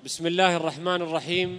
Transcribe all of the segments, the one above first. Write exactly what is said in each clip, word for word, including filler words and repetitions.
بسم الله الرحمن الرحيم.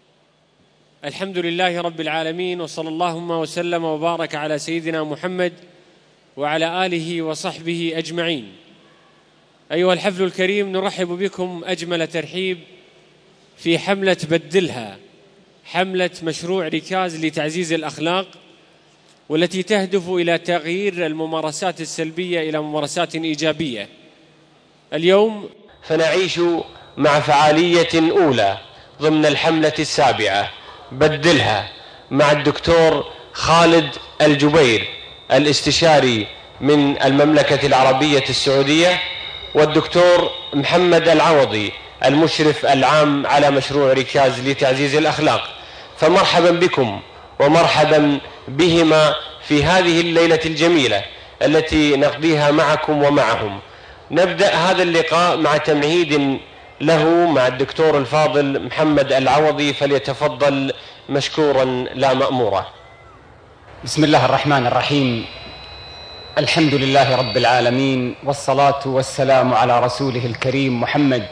الحمد لله رب العالمين، وصلى اللهم وسلم وبارك على سيدنا محمد وعلى آله وصحبه أجمعين. أيها الحفل الكريم، نرحب بكم أجمل ترحيب في حملة بدلها، حملة مشروع ركاز لتعزيز الأخلاق، والتي تهدف إلى تغيير الممارسات السلبية إلى ممارسات إيجابية. اليوم فنعيش مع فعالية أولى ضمن الحملة السابعة بدلها مع الدكتور خالد الجبير الاستشاري من المملكة العربية السعودية، والدكتور محمد العوضي المشرف العام على مشروع ركاز لتعزيز الأخلاق. فمرحبا بكم ومرحبا بهما في هذه الليلة الجميلة التي نقضيها معكم ومعهم. نبدأ هذا اللقاء مع تمهيد له مع الدكتور الفاضل محمد العوضي، فليتفضل مشكورا لا مأمورا. بسم الله الرحمن الرحيم. الحمد لله رب العالمين، والصلاة والسلام على رسوله الكريم محمد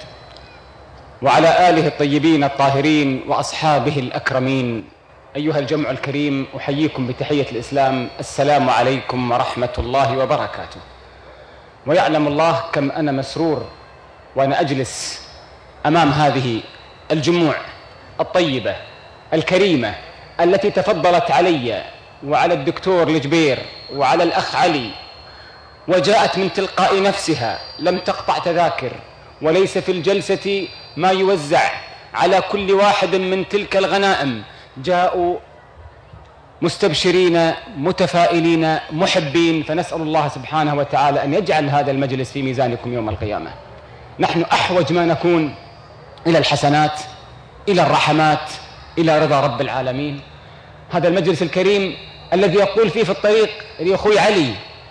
وعلى آله الطيبين الطاهرين وأصحابه الأكرمين. أيها الجمع الكريم، أحييكم بتحية الإسلام، السلام عليكم ورحمة الله وبركاته. ويعلم الله كم أنا مسرور وأنا أجلس أمام هذه الجموع الطيبة الكريمة التي تفضلت علي وعلى الدكتور الجبير وعلى الأخ علي، وجاءت من تلقاء نفسها، لم تقطع تذاكر، وليس في الجلسة ما يوزع على كل واحد من تلك الغنائم. جاءوا مستبشرين متفائلين محبين، فنسأل الله سبحانه وتعالى أن يجعل هذا المجلس في ميزانكم يوم القيامة. نحن أحوج ما نكون إلى الحسنات، إلى الرحمات، إلى رضا رب العالمين. هذا المجلس الكريم الذي يقول فيه في الطريق لي أخوي علي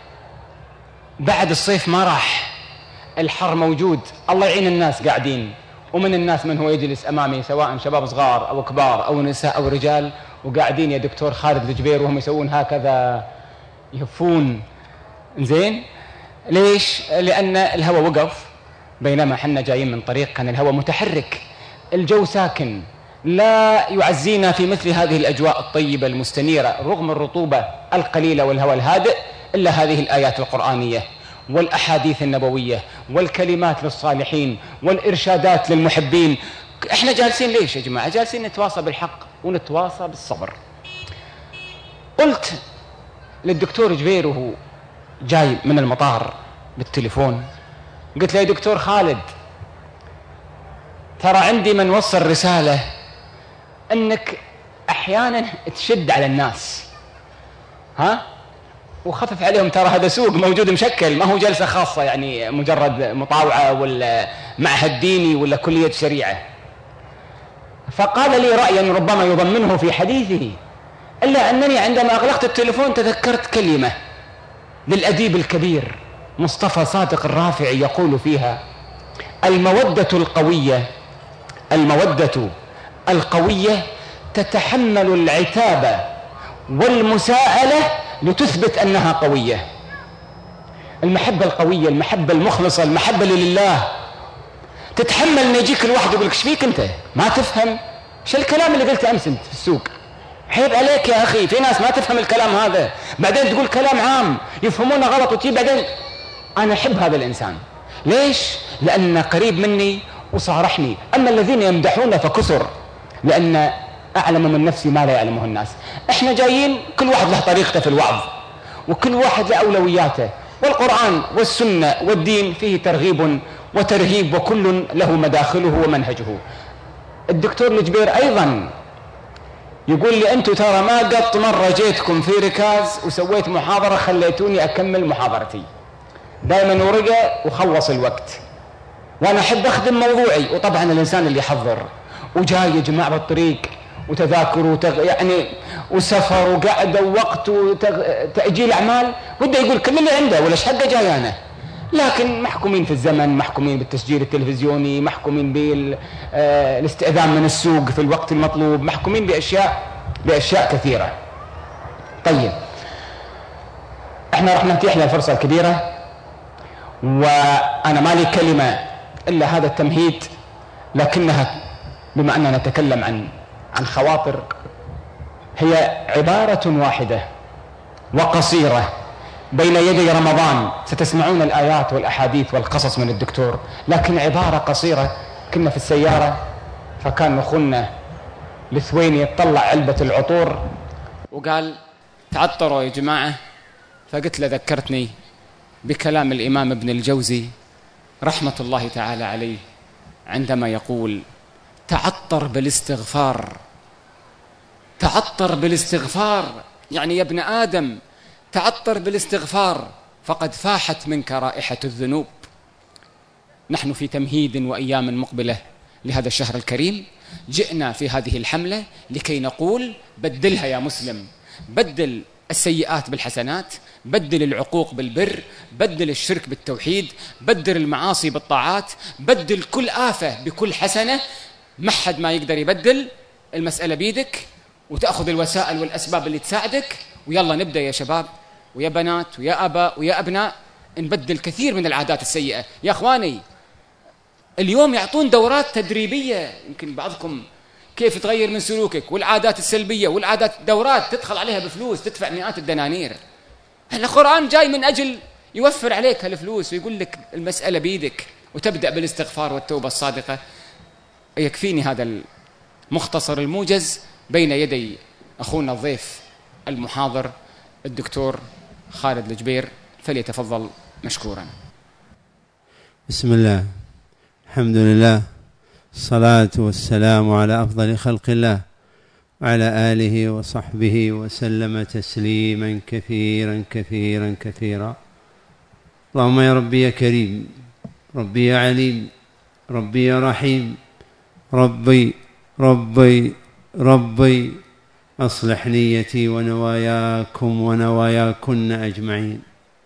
بعد الصيف ما راح، الحر موجود، الله يعين الناس قاعدين، ومن الناس من هو يجلس أمامي سواء شباب صغار أو كبار أو نساء أو رجال، وقاعدين يا دكتور خالد الجبير وهم يسوون هكذا يهفون. زين ليش؟ لأن الهواء وقف بينما حنا جايين من طريق كان الهواء متحرك، الجو ساكن، لا يعزينا في مثل هذه الأجواء الطيبة المستنيرة رغم الرطوبة القليلة والهواء الهادئ إلا هذه الآيات القرآنية والأحاديث النبوية والكلمات للصالحين والإرشادات للمحبين. إحنا جالسين ليش يا جماعة؟ جالسين نتواصى بالحق ونتواصى بالصبر. قلت للدكتور جبير وهو جاي من المطار بالتليفون، قلت له يا دكتور خالد، ترى عندي من وصل رسالة أنك أحيانا تشد على الناس، ها؟ وخفف عليهم، ترى هذا سوق موجود مشكل، ما هو جلسة خاصة يعني مجرد مطاوعة ولا معهد ديني ولا كلية شريعة. فقال لي رأيا ربما يضمنه في حديثه، إلا أنني عندما أغلقت التليفون تذكرت كلمة للأديب الكبير مصطفى صادق الرافعي يقول فيها: المودة القوية المودة القوية تتحمل العتاب والمساءلة لتثبت أنها قوية. المحبة القوية، المحبة المخلصة، المحبة لله تتحمل أن يجيك الواحد يقول لك ايش فيك أنت؟ ما تفهم ايش الكلام اللي قلته أمس أنت في السوق؟ عيب عليك يا أخي، في ناس ما تفهم الكلام هذا، بعدين تقول كلام عام يفهمونه غلط وتجيب بعدين. أنا أحب هذا الإنسان، ليش؟ لأنه قريب مني وصارحني. أما الذين يمدحون فكثر، لأن أعلم من نفسي ما لا يعلمه الناس. إحنا جايين كل واحد له طريقته في الوعظ، وكل واحد له أولوياته، والقرآن والسنة والدين فيه ترغيب وترهيب، وكل له مداخله ومنهجه. الدكتور الجبير أيضا يقول لي أنتوا ترى ما قط مرة جيتكم في ركاز وسويت محاضرة خليتوني أكمل محاضرتي، دائما ورقة وخلص الوقت، وأنا أحب أخدم موضوعي. وطبعا الإنسان اللي يحضر وجاي يا جماعة بالطريق وتذاكر وتغ... يعني وسفر وقعدة ووقت وتأجيل أعمال، وده يقول كل اللي عنده ولا ايش حقه جاي أنا. لكن محكومين في الزمن، محكومين بالتسجيل التلفزيوني، محكومين بالاستئذان من السوق في الوقت المطلوب، محكومين بأشياء بأشياء كثيرة. طيب احنا رح نتيح لنا الفرصة الكبيرة، وأنا ما لي كلمة إلا هذا التمهيد لكنها بما أننا نتكلم عن عن خواطر، هي عبارة واحدة وقصيرة بين يدي رمضان. ستسمعون الآيات والأحاديث والقصص من الدكتور، لكن عبارة قصيرة. كنا في السيارة فكان أخونا لثويني طلع علبة العطور وقال تعطروا يا جماعة، فقلت له ذكرتني بكلام الإمام ابن الجوزي رحمة الله تعالى عليه عندما يقول تعطر بالاستغفار، تعطر بالاستغفار، يعني يا ابن آدم تعطر بالاستغفار فقد فاحت منك رائحة الذنوب. نحن في تمهيد وأيام مقبلة لهذا الشهر الكريم، جئنا في هذه الحملة لكي نقول بدلها يا مسلم، بدل السيئات بالحسنات، بدل العقوق بالبر، بدل الشرك بالتوحيد، بدل المعاصي بالطاعات، بدل كل آفة بكل حسنة. ما حد ما يقدر يبدل، المسألة بيدك، وتأخذ الوسائل والأسباب اللي تساعدك، ويلا نبدأ يا شباب ويا بنات ويا أباء ويا أبناء، نبدل كثير من العادات السيئة. يا أخواني اليوم يعطون دورات تدريبية، يمكن بعضكم كيف تغير من سلوكك والعادات السلبية والعادات، دورات تدخل عليها بفلوس، تدفع مئات الدنانير. القرآن جاي من أجل يوفر عليك هالفلوس ويقول لك المسألة بيدك، وتبدأ بالاستغفار والتوبة الصادقة. يكفيني هذا المختصر الموجز بين يدي أخونا الضيف المحاضر الدكتور خالد الجبير، فليتفضل مشكورا. بسم الله، الحمد لله، الصلاة والسلام على أفضل خلق الله وعلى آله وصحبه وسلم تسليما كثيرا كثيرا كثيرا. اللهم يا ربي يا كريم، ربي يا عليم، ربي يا رحيم، ربي ربي ربي أصلح نيتي ونواياكم ونواياكن أجمعين،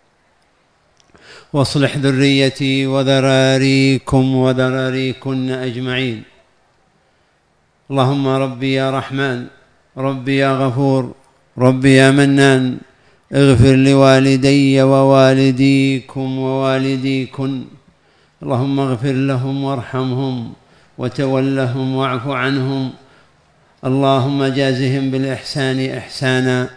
واصلح ذريتي وذراريكم وذراريكن أجمعين. اللهم ربي يا رحمن، ربي يا غفور، ربي يا منان، اغفر لوالدي ووالديكم ووالديكن. اللهم اغفر لهم وارحمهم وتولهم واعف عنهم. اللهم جازهم بالإحسان إحسانا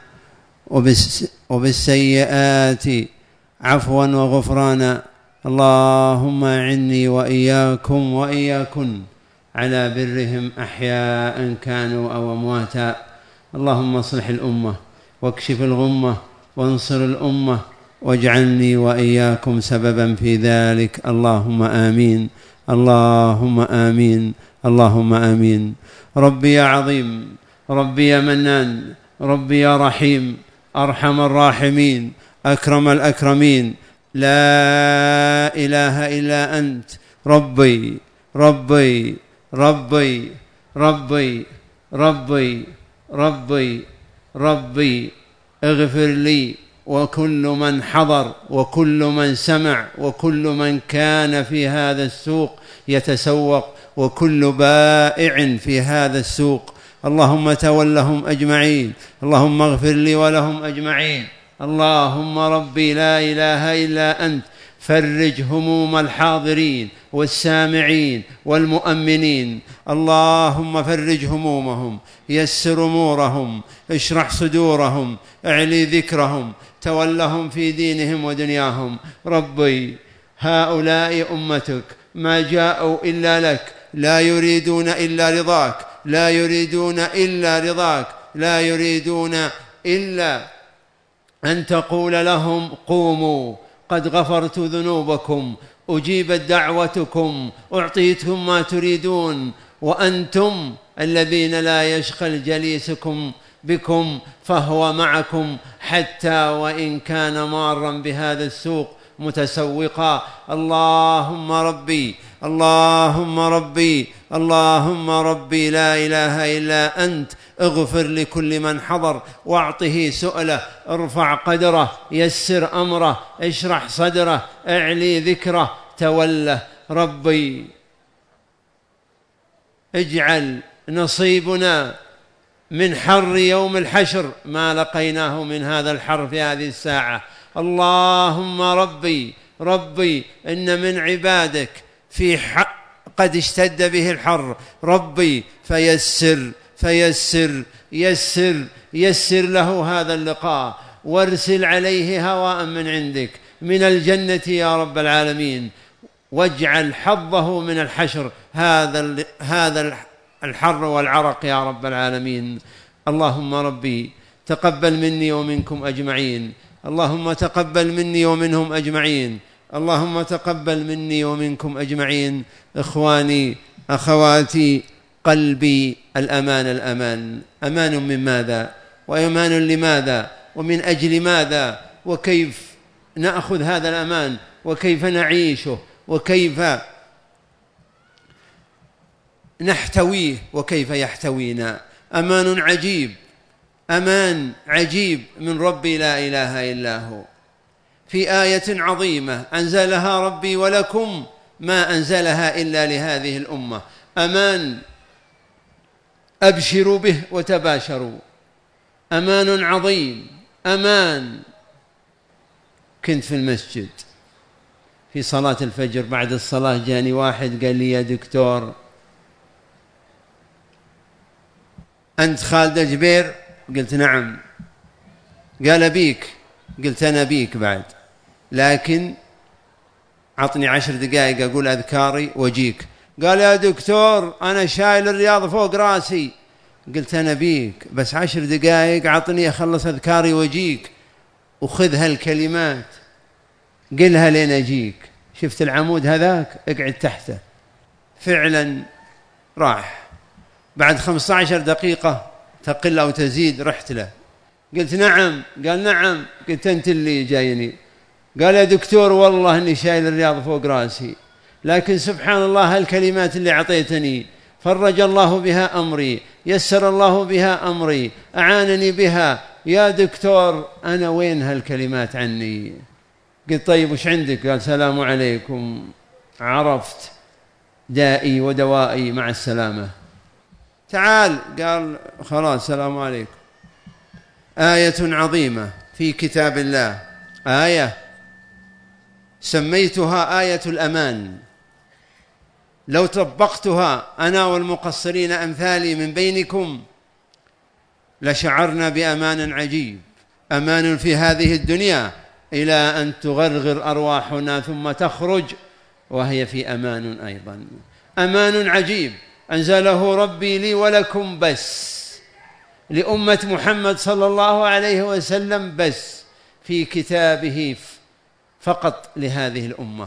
وبالسيئات عفوا وغفرانا. اللهم أعني وإياكم وإياكن على برهم أحياء كانوا أو أمواتا. اللهم اصلح الأمة واكشف الغمة وانصر الأمة واجعلني وإياكم سببا في ذلك. اللهم آمين، اللهم آمين، اللهم آمين. ربي يا عظيم، ربي يا منان، ربي يا رحيم، أرحم الراحمين، أكرم الأكرمين، لا إله إلا أنت. ربي ربي ربي ربي ربي ربي ربي اغفر لي وكل من حضر وكل من سمع وكل من كان في هذا السوق يتسوق وكل بائع في هذا السوق. اللهم تولهم أجمعين، اللهم اغفر لي ولهم أجمعين. اللهم ربي لا إله إلا أنت، فرج هموم الحاضرين والسامعين والمؤمنين. اللهم فرج همومهم، يسر أمورهم، اشرح صدورهم، اعلي ذكرهم، تولهم في دينهم ودنياهم. ربي هؤلاء أمتك ما جاءوا إلا لك، لا يريدون إلا رضاك، لا يريدون إلا رضاك، لا يريدون إلا أن تقول لهم قوموا قد غفرت ذنوبكم، أجيبت دعوتكم، أعطيتكم ما تريدون. وأنتم الذين لا يشغل جليسكم بكم فهو معكم حتى وإن كان مارا بهذا السوق متسوقا. اللهم ربي، اللهم ربي، اللهم ربي لا إله إلا أنت، اغفر لكل من حضر واعطه سؤله، ارفع قدره، يسر أمره، اشرح صدره، اعلي ذكره، توله. ربي اجعل نصيبنا من حر يوم الحشر ما لقيناه من هذا الحر في هذه الساعة. اللهم ربي ربي إن من عبادك في قد اشتد به الحر. ربي فيسر فيسر يسر يسر له هذا اللقاء، وارسل عليه هواء من عندك من الجنة يا رب العالمين، واجعل حظه من الحشر هذا هذا الحر والعرق يا رب العالمين. اللهم ربي تقبل مني ومنكم أجمعين، اللهم تقبل مني ومنهم أجمعين، اللهم تقبل مني ومنكم أجمعين. إخواني أخواتي، قلبي الأمان الأمان، أمان من ماذا؟ وأمان لماذا؟ ومن أجل ماذا؟ وكيف نأخذ هذا الأمان؟ وكيف نعيشه؟ وكيف نحتويه؟ وكيف يحتوينا؟ أمان عجيب، أمان عجيب من ربي لا إله إلا هو، في آية عظيمة أنزلها ربي ولكم، ما أنزلها إلا لهذه الأمة. أمان أبشروا به وتباشروا، أمان عظيم، أمان. كنت في المسجد في صلاة الفجر، بعد الصلاة جاني واحد قال لي: يا دكتور أنت خالد الجبير؟ قلت: نعم. قال: بيك؟ قلت: أنا بيك بعد، لكن عطني عشر دقائق أقول أذكاري وجيك. قال: يا دكتور أنا شايل الرياض فوق راسي. قلت: أنا بيك، بس عشر دقائق عطني أخلص أذكاري وجيك، وخذ هالكلمات قلها لين أجيك. شفت العمود هذاك؟ اقعد تحته. فعلا راح بعد خمسة عشر دقيقة تقل أو تزيد، رحت له قلت: نعم. قال: نعم. قلت: أنت اللي جايني. قال: يا دكتور والله أني شايل الرياض فوق راسي، لكن سبحان الله هالكلمات اللي أعطيتني فرج الله بها أمري، يسر الله بها أمري، أعانني بها. يا دكتور أنا وين هالكلمات عني؟ قلت: طيب وش عندك؟ قال: سلام عليكم، عرفت دائي ودوائي، مع السلامة. تعال. قال: خلاص سلام عليكم. آية عظيمة في كتاب الله، آية سميتها آية الأمان. لو طبقتها أنا والمقصرين أمثالي من بينكم لشعرنا بأمان عجيب، أمان في هذه الدنيا إلى أن تغرغر أرواحنا ثم تخرج وهي في أمان أيضا. أمان عجيب أنزله ربي لي ولكم، بس لأمة محمد صلى الله عليه وسلم، بس في كتابه فقط لهذه الأمة.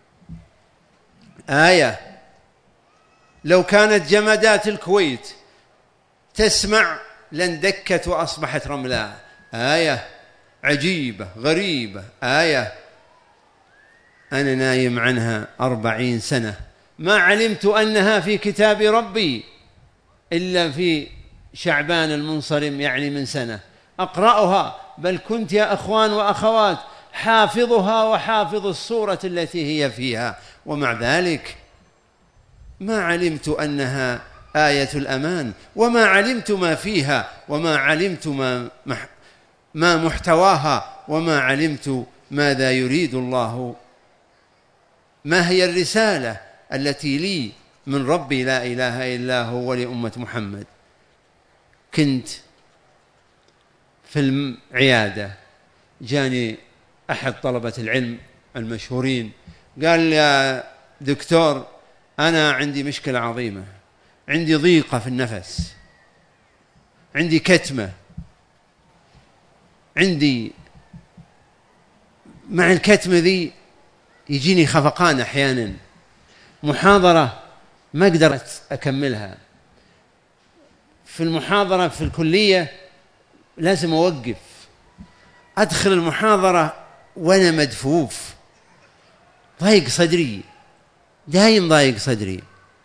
آية لو كانت جمادات الكويت تسمع لاندكت وأصبحت رملا. آية عجيبة غريبة، آية أنا نايم عنها أربعين سنة ما علمت أنها في كتاب ربي إلا في شعبان المنصرم، يعني من سنة أقرأها، بل كنت يا أخوان وأخوات حافظها وحافظ الصورة التي هي فيها، ومع ذلك ما علمت أنها آية الأمان، وما علمت ما فيها، وما علمت ما, ما محتواها، وما علمت ماذا يريد الله، ما هي الرسالة التي لي من ربي لا إله إلا هو ولأمة محمد. كنت في العيادة جاني أحد طلبة العلم المشهورين قال: يا دكتور أنا عندي مشكلة عظيمة، عندي ضيقة في النفس، عندي كتمة، عندي مع الكتمة ذي يجيني خفقان أحيانا، محاضرة ما قدرت أكملها، في المحاضرة في الكلية لازم أوقف، أدخل المحاضرة وأنا مدفوف، ضايق صدري، دايم ضايق صدري،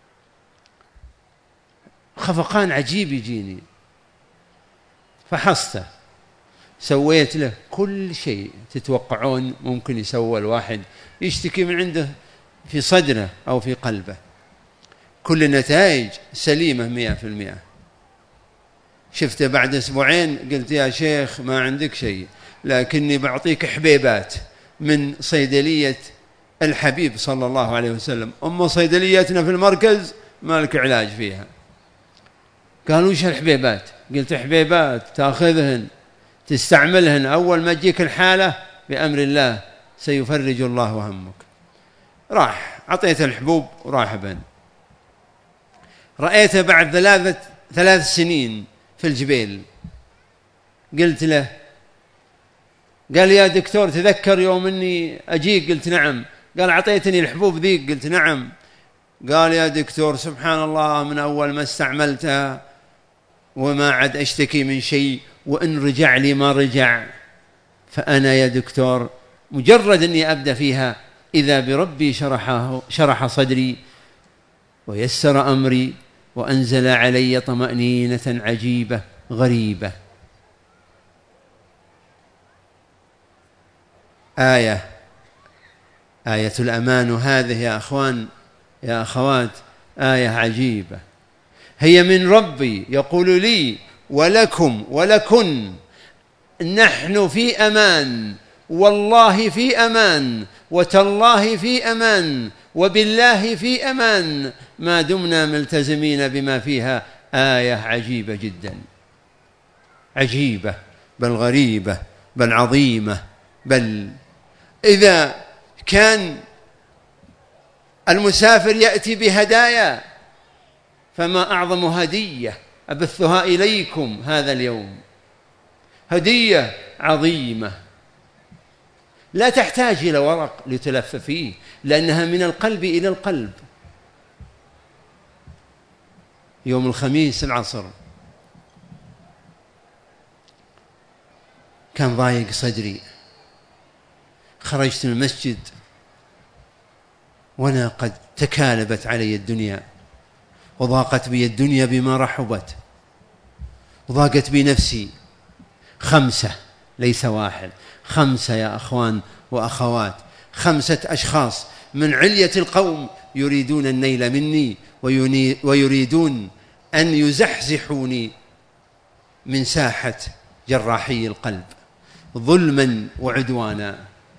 خفقان عجيب يجيني. فحصته، سويت له كل شيء تتوقعون ممكن يسوى الواحد يشتكي من عنده في صدره أو في قلبه، كل النتائج سليمة مئة في المئة. شفته بعد أسبوعين قلت: يا شيخ ما عندك شيء، لكني بعطيك حبيبات من صيدلية الحبيب صلى الله عليه وسلم. أم صيدليتنا في المركز ما لك علاج فيها. قالوا وش الحبيبات؟ قلت حبيبات تأخذهن تستعملهن أول ما تجيك الحالة بأمر الله سيفرج الله همك. راح عطيت الحبوب وراح بن. رأيته بعد ثلاثة ثلاث سنين في الجبيل. قلت له، قال يا دكتور تذكر يوم أني أجيك؟ قلت نعم. قال عطيتني الحبوب ذيك؟ قلت نعم. قال يا دكتور سبحان الله من أول ما استعملتها وما عد أشتكي من شيء، وإن رجع لي ما رجع. فأنا يا دكتور مجرد أني أبدأ فيها إذا بربي شرحه شرح صدري ويسر أمري وأنزل علي طمأنينة عجيبة غريبة. آية آية الأمان هذه يا أخوان يا أخوات آية عجيبة، هي من ربي يقول لي ولكم ولكن نحن في أمان، والله في أمان، وتالله في أمان، وبالله في أمان، ما دمنا ملتزمين بما فيها. آية عجيبة جدا، عجيبة بل غريبة بل عظيمة. بل إذا كان المسافر يأتي بهدايا فما أعظم هدية أبثها إليكم هذا اليوم، هدية عظيمة لا تحتاج إلى ورق لتلف فيه، لأنها من القلب إلى القلب. يوم الخميس العصر كان ضايق صدري، خرجت من المسجد وأنا قد تكالبت علي الدنيا، وضاقت بي الدنيا بما رحبت، وضاقت بي نفسي. خمسة ليس واحد، خمسة يا أخوان وأخوات، خمسة أشخاص من علية القوم يريدون النيل مني ويريدون أن يزحزحوني من ساحة جراحي القلب ظلما وعدوانا.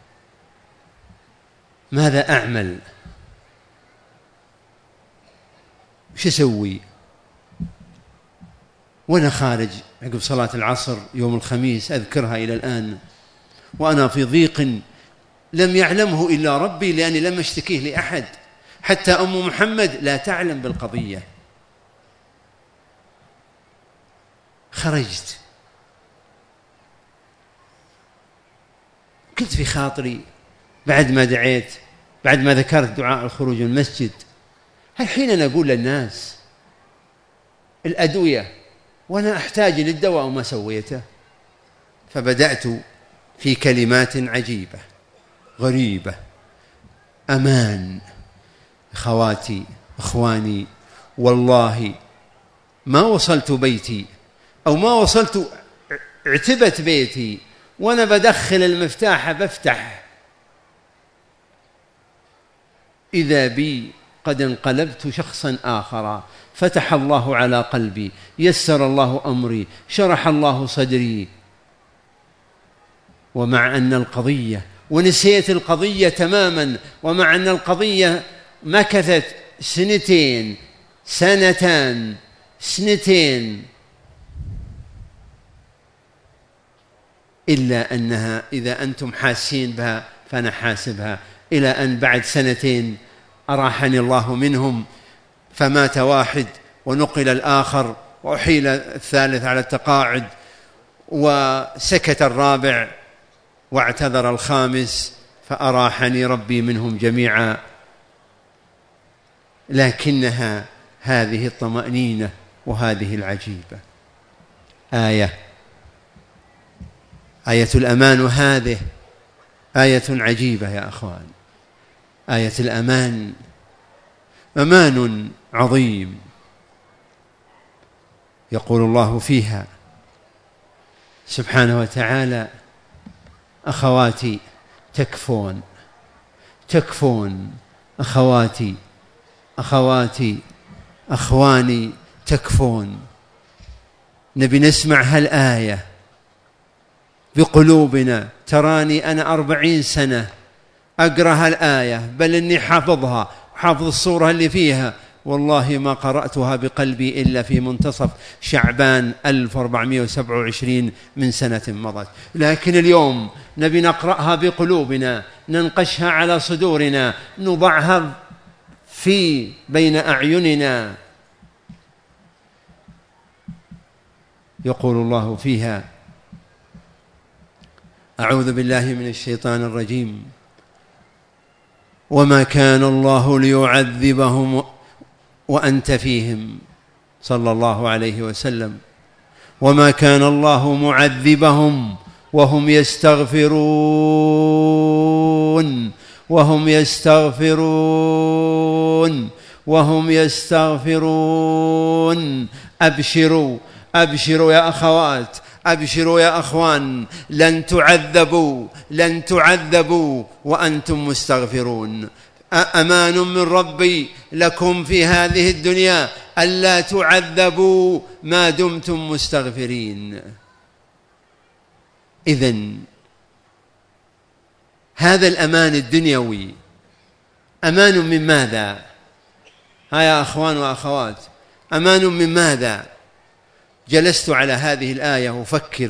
ماذا أعمل؟ وش أسوي؟ وأنا خارج عقب صلاة العصر يوم الخميس أذكرها إلى الآن وأنا في ضيق لم يعلمه إلا ربي، لأني لم أشتكيه لأحد، حتى أم محمد لا تعلم بالقضية. خرجت قلت في خاطري بعد ما دعيت، بعد ما ذكرت دعاء الخروج من المسجد، هل حين نقول للناس الأدوية وأنا أحتاج للدواء وما سويته؟ فبدأت في كلمات عجيبة غريبة. أمان. أخواتي أخواني، والله ما وصلت بيتي أو ما وصلت عتبة بيتي وأنا بدخل المفتاح بفتح إذا بي قد انقلبت شخصا آخر. فتح الله على قلبي، يسر الله أمري، شرح الله صدري. ومع أن القضية ونسيت القضية تماما، ومع أن القضية مكثت سنتين سنتان سنتين، إلا أنها إذا أنتم حاسين بها فأنا حاسبها، إلى أن بعد سنتين أراحني الله منهم، فمات واحد ونقل الآخر وأحيل الثالث على التقاعد وسكت الرابع واعتذر الخامس، فأراحني ربي منهم جميعا. لكنها هذه الطمأنينة وهذه العجيبة. آية آية الأمان هذه آية عجيبة يا أخوان. آية الأمان أمان عظيم، يقول الله فيها سبحانه وتعالى: أخواتي تكفون تكفون أخواتي أخواتي أخواني تكفون. نبي نسمع هالآية بقلوبنا. تراني أنا أربعين سنة أقرأ الآية، بل إني حافظها وحافظ الصورة اللي فيها، والله ما قرأتها بقلبي إلا في منتصف شعبان ألف وأربعمائة وسبعة وعشرين من سنة مضت. لكن اليوم نبي نقرأها بقلوبنا، ننقشها على صدورنا، نضعها في بين أعيننا. يقول الله فيها: أعوذ بالله من الشيطان الرجيم: وما كان الله ليعذبهم وأنت فيهم، صلى الله عليه وسلم، وما كان الله معذبهم وهم يستغفرون وهم يستغفرون وهم يستغفرون. أبشروا أبشروا يا أخوات، أبشروا يا أخوان، لن تعذبوا لن تعذبوا وأنتم مستغفرون. أمان من ربي لكم في هذه الدنيا ألا تعذبوا ما دمتم مستغفرين. إذن هذا الأمان الدنيوي أمان من ماذا؟ ها يا أخوان وأخوات، أمان من ماذا؟ جلست على هذه الآية وفكر،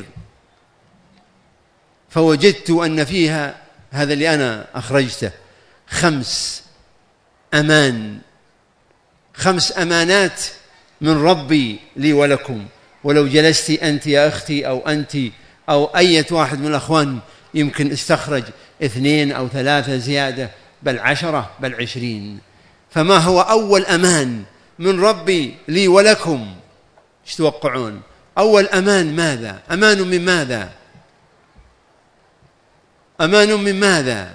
فوجدت أن فيها هذا اللي أنا أخرجته خمس أمان، خمس أمانات من ربي لي ولكم. ولو جلست أنت يا أختي أو أنت أو أي واحد من الأخوان يمكن استخرج اثنين أو ثلاثة زيادة، بل عشرة، بل عشرين. فما هو أول أمان من ربي لي ولكم؟ ايش توقعون؟ أول أمان ماذا؟ أمان من ماذا؟ أمان من ماذا؟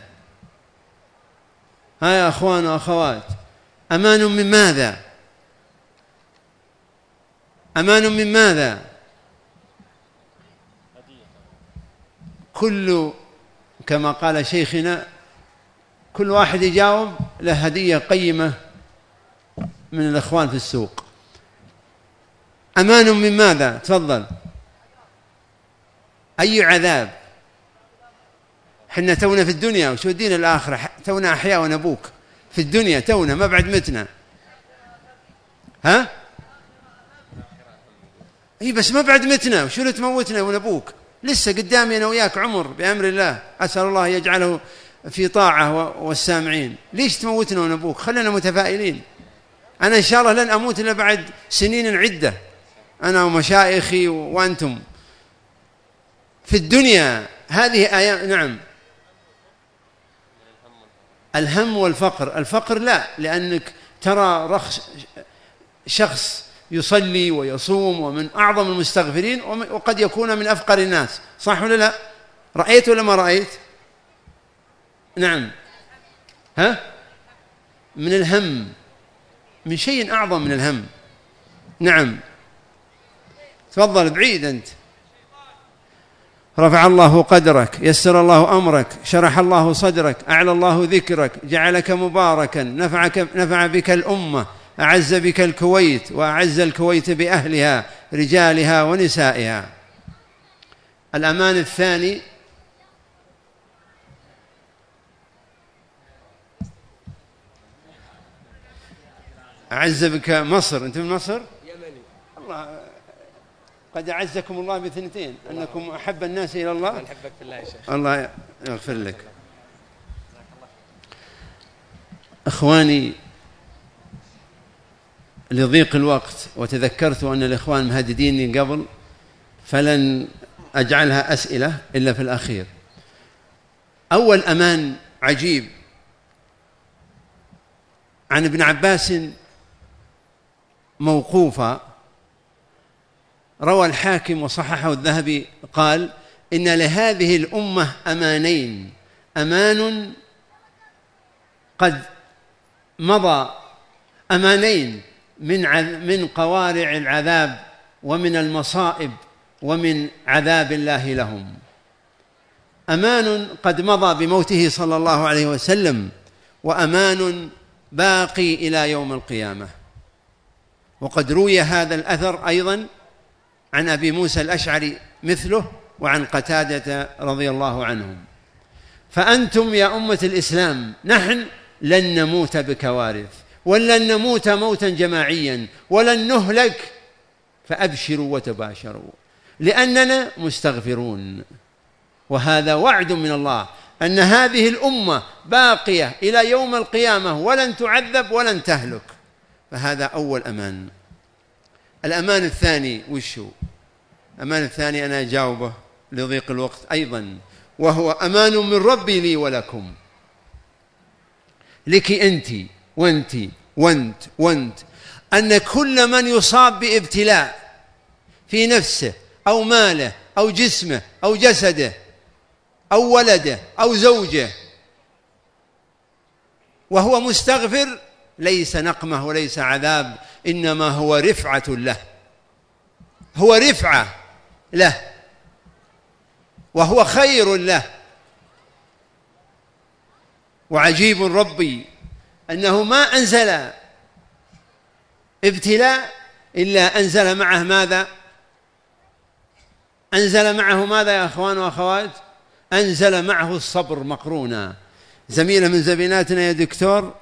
ها يا أخوان وأخوات، أمان من ماذا؟ أمان من ماذا؟ كل كما قال شيخنا كل واحد يجاوب له هدية قيمة من الأخوان في السوق. أمان من ماذا؟ تفضل. أي عذاب؟ حنا تونا في الدنيا وشو الدين الآخرة، تونا أحياء ونبوك في الدنيا، تونا ما بعد متنا. ها؟ إيه بس ما بعد متنا، وشو اللي تموتنا ونبوك؟ لسه قدامي أنا وياك عمر بأمر الله، أسأل الله يجعله في طاعة والسامعين. ليش تموتنا ونبوك؟ خلنا متفائلين. أنا إن شاء الله لن أموت إلا بعد سنين عدة، أنا ومشايخي وأنتم. في الدنيا هذه آيات. نعم، الهم والفقر. الفقر لا، لأنك ترى رخص شخص يصلي ويصوم ومن أعظم المستغفرين وقد يكون من أفقر الناس، صح ولا لا؟ رأيت ولا ما رأيت؟ نعم. ها؟ من الهم، من شيء أعظم من الهم. نعم، تفضل بعيد أنت. رفع الله قدرك، يسر الله أمرك، شرح الله صدرك، أعلى الله ذكرك، جعلك مباركا، نفعك نفع بك الأمة، أعز بك الكويت وأعز الكويت بأهلها رجالها ونسائها. الأمان الثاني أعز بك مصر. أنت من مصر؟ يمني. الله قد أعزكم الله باثنتين، أنكم أحب الناس إلى الله. نحبك في الله يا شيخ. الله يغفر لك. أخواني، لضيق الوقت وتذكرت أن الإخوان مهدديني قبل، فلن أجعلها أسئلة إلا في الأخير. أول أمان عجيب عن ابن عباس موقوفا، روى الحاكم وصححه الذهبي، قال: إن لهذه الأمة أمانين، أمان قد مضى، أمانين من من قوارع العذاب ومن المصائب ومن عذاب الله لهم. أمان قد مضى بموته صلى الله عليه وسلم، وأمان باقي إلى يوم القيامة. وقد روي هذا الأثر أيضا عن أبي موسى الأشعري مثله، وعن قتادة رضي الله عنهم. فأنتم يا أمة الإسلام نحن لن نموت بكوارث، ولن نموت موتا جماعيا، ولن نهلك، فأبشروا وتباشروا لأننا مستغفرون. وهذا وعد من الله أن هذه الأمة باقية إلى يوم القيامة ولن تعذب ولن تهلك، فهذا أول أمان. الأمان الثاني وش هو؟ الأمان الثاني أنا أجاوبه لضيق الوقت أيضا، وهو أمان من ربي لي ولكم، لك أنت وأنت وأنت وأنت، أن كل من يصاب بابتلاء في نفسه أو ماله أو جسمه أو جسده أو ولده أو زوجه وهو مستغفر ليس نقمة وليس عذاب، إنما هو رفعة له، هو رفعة له وهو خير له. وعجيب ربي أنه ما أنزل ابتلاء إلا أنزل معه ماذا؟ أنزل معه ماذا يا أخوان وأخوات؟ أنزل معه الصبر مقرونا. زميلة من زميلاتنا يا دكتور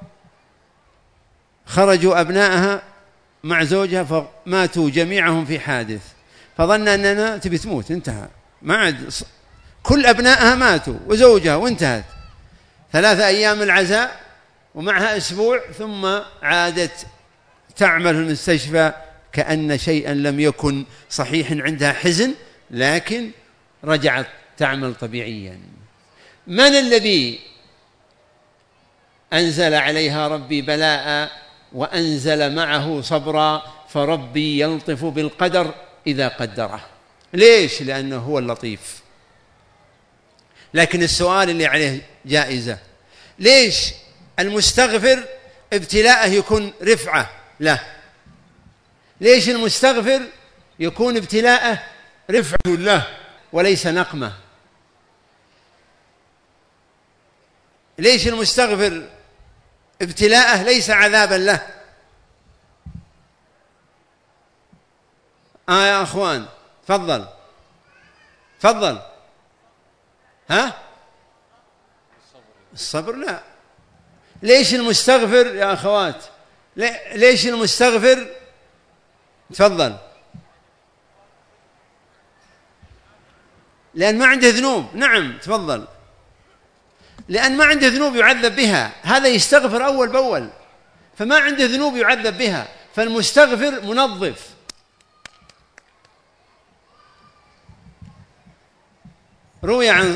خرجوا أبنائها مع زوجها فماتوا جميعهم في حادث، فظن أننا تبي تموت، انتهى، ما عاد، كل أبنائها ماتوا وزوجها وانتهت. ثلاثة أيام العزاء ومعها أسبوع ثم عادت تعمل في المستشفى كأن شيئا لم يكن صحيح، عندها حزن لكن رجعت تعمل طبيعيا. من الذي أنزل عليها ربي بلاء وأنزل معه صبرا؟ فربي يلطف بالقدر إذا قدره. ليش؟ لأنه هو اللطيف. لكن السؤال اللي عليه جائزة، ليش المستغفر ابتلاءه يكون رفعة له؟ ليش المستغفر يكون ابتلاءه رفعة له وليس نقمة؟ ليش المستغفر ابتلاءه ليس عذابا له؟ آه يا أخوان تفضل تفضل. ها؟ الصبر لا. ليش المستغفر يا أخوات؟ ليش المستغفر؟ تفضل. لأن ما عنده ذنوب. نعم تفضل. لأن ما عنده ذنوب يعذب بها، هذا يستغفر أول بأول، فما عنده ذنوب يعذب بها، فالمستغفر منظف. روي عن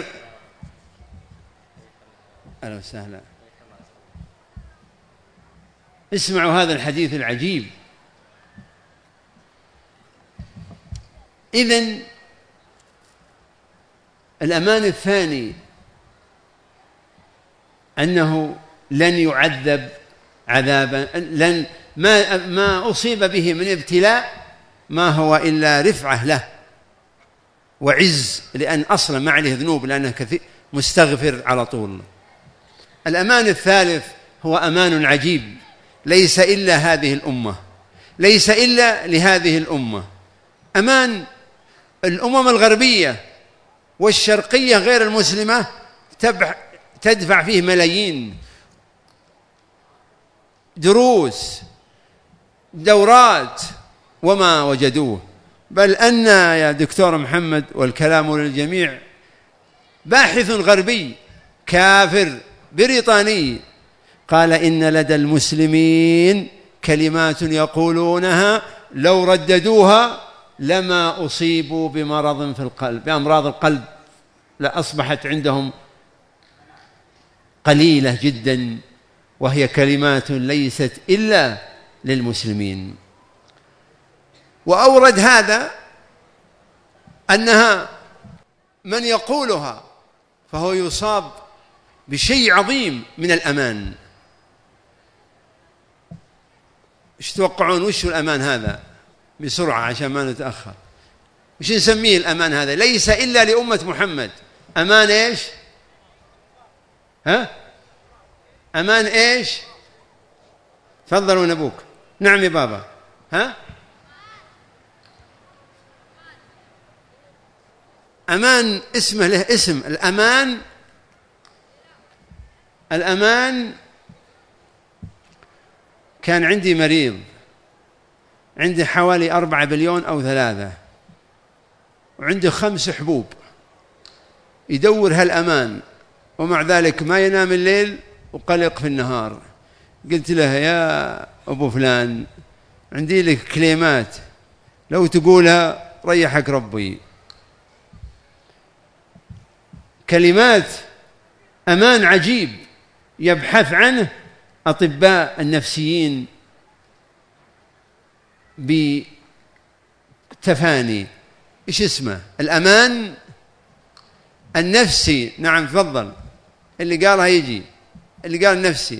أهلا وسهلا. اسمعوا هذا الحديث العجيب. إذن الأمان الثاني أنه لن يعذب عذابا، لن ما ما أصيب به من ابتلاء ما هو إلا رفعة له وعز، لأن أصلا ما عليه ذنوب لأنه كثير مستغفر على طول. الأمان الثالث هو أمان عجيب، ليس إلا هذه الأمة، ليس إلا لهذه الأمة. أمان الأمم الغربية والشرقية غير المسلمة تدفع فيه ملايين دروس دورات وما وجدوه، بل أن يا دكتور محمد والكلام للجميع باحث غربي كافر بريطاني قال إن لدى المسلمين كلمات يقولونها لو رددوها لما أصيبوا بمرض في القلب، بأمراض القلب لأصبحت عندهم قليلة جدا، وهي كلمات ليست إلا للمسلمين. وأورد هذا أنها من يقولها فهو يصاب بشيء عظيم من الأمان. ايش توقعون؟ وش الأمان هذا؟ بسرعة عشان ما نتأخر. وش نسميه الأمان هذا؟ ليس إلا لأمة محمد. أمان إيش؟ ها؟ أمان إيش؟ تفضلوا نبوك. نعم يا بابا. ها؟ أمان اسمه له اسم. الأمان الأمان، كان عندي مريض عندي حوالي أربعة بليون أو ثلاثة، وعنده خمس حبوب، يدور هالأمان، ومع ذلك ما ينام الليل وقلق في النهار. قلت له يا أبو فلان، عندي لك كلمات لو تقولها ريحك ربي، كلمات أمان عجيب يبحث عنه أطباء النفسيين بتفاني. إيش اسمه؟ الأمان النفسي. نعم تفضل، اللي قالها يجي، اللي قال نفسي.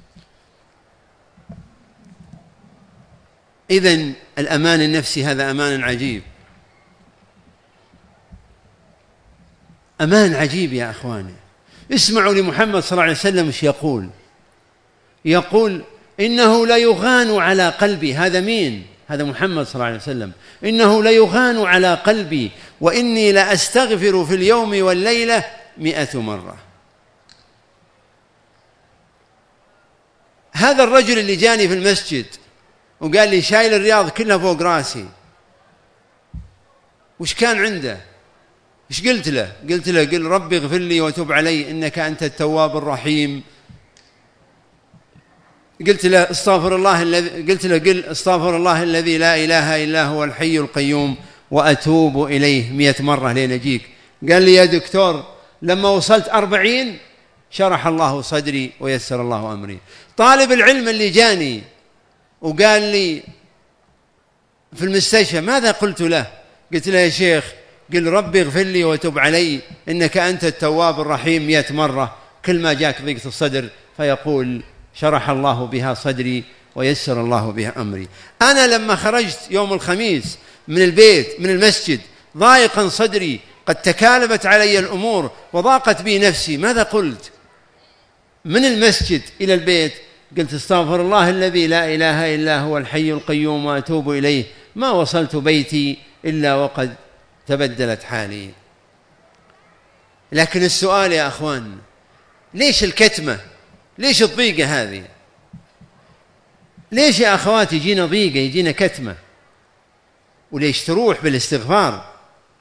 إذن الأمان النفسي هذا أمان عجيب، أمان عجيب يا أخواني. اسمعوا لمحمد صلى الله عليه وسلم ايش يقول. يقول إنه لا يغان على قلبي. هذا مين؟ هذا محمد صلى الله عليه وسلم. إنه لا يغان على قلبي وإني لأستغفر في اليوم والليلة مئة مرة. هذا الرجل اللي جاني في المسجد وقال لي شايل الرياض كلها فوق راسي، وش كان عنده؟ ايش قلت له؟ قلت له قل ربي اغفر لي وتب علي إنك أنت التواب الرحيم. قلت له استغفر الله الذي قلت له قل استغفر الله الذي لا إله إلا هو الحي القيوم وأتوب إليه مئة مرة لين أجيك. قال لي يا دكتور لما وصلت أربعين شرح الله صدري ويسر الله أمري. طالب العلم اللي جاني وقال لي في المستشفى ماذا قلت له؟ قلت له يا شيخ قل ربي اغفر لي وتب علي إنك أنت التواب الرحيم مئة مرة. كل ما جاك ضيقة الصدر فيقول شرح الله بها صدري ويسر الله بها أمري. أنا لما خرجت يوم الخميس من البيت من المسجد ضايقا صدري، قد تكالبت علي الأمور وضاقت بي نفسي، ماذا قلت؟ من المسجد إلى البيت قلت استغفر الله الذي لا إله إلا هو الحي القيوم وأتوب إليه. ما وصلت بيتي إلا وقد تبدلت حالي. لكن السؤال يا أخوان، ليش الكتمة؟ ليش الضيقة هذه؟ ليش يا أخوات يجينا ضيقة، يجينا كتمة؟ وليش تروح بالاستغفار؟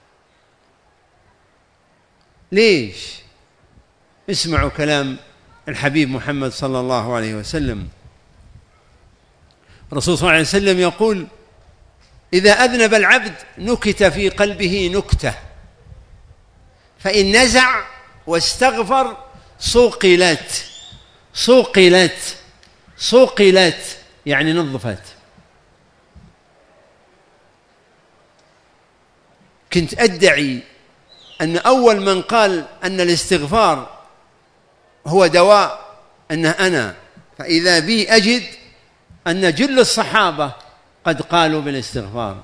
ليش؟ اسمعوا كلام الحبيب محمد صلى الله عليه وسلم. الرسول صلى الله عليه وسلم يقول إذا أذنب العبد نكت في قلبه نكتة، فإن نزع واستغفر صقلت صقلت صقلت يعني نظفت. كنت أدعي أن أول من قال أن الاستغفار هو دواء أنه أنا، فإذا بي أجد أن جل الصحابة قد قالوا بالاستغفار.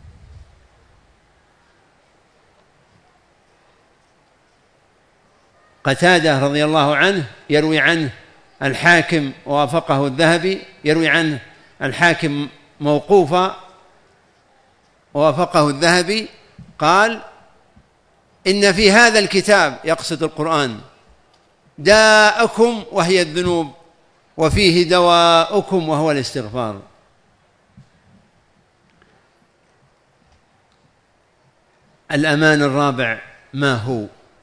قتادة رضي الله عنه يروي عنه الحاكم ووافقه الذهبي، يروي عنه الحاكم موقوفا ووافقه الذهبي، قال إن في هذا الكتاب، يقصد القرآن، داءكم وهي الذنوب وفيه دواءكم وهو الاستغفار. الأمان الرابع ما هو؟